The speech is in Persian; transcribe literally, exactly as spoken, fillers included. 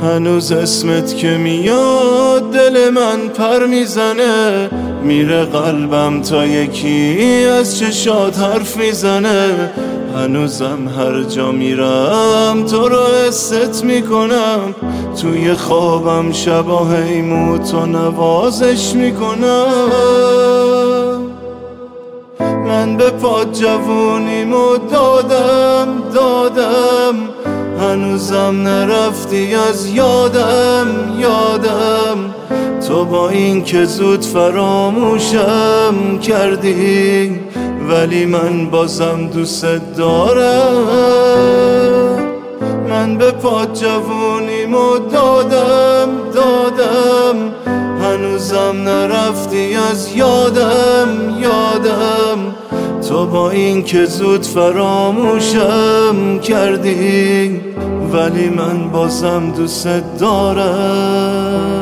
هنوز اسمت که میاد دل من پر میزنه، میره قلبم تا یکی از چشات حرف میزنه. هنوزم هر جا میرم تو رو حست میکنم، توی خوابم شبا هیمو تو نوازش میکنم. من به پاد جوونیمو دادم دادم، هنوزم نرفتی از یادم یادم. تو با این که زود فراموشم کردی، ولی من بازم دوست دارم. من به پاد جوونیمو دادم دادم، هنوزم نرفتی از یادم یادم. تو با این که زود فراموشم کردی، ولی من بازم دوست دارم.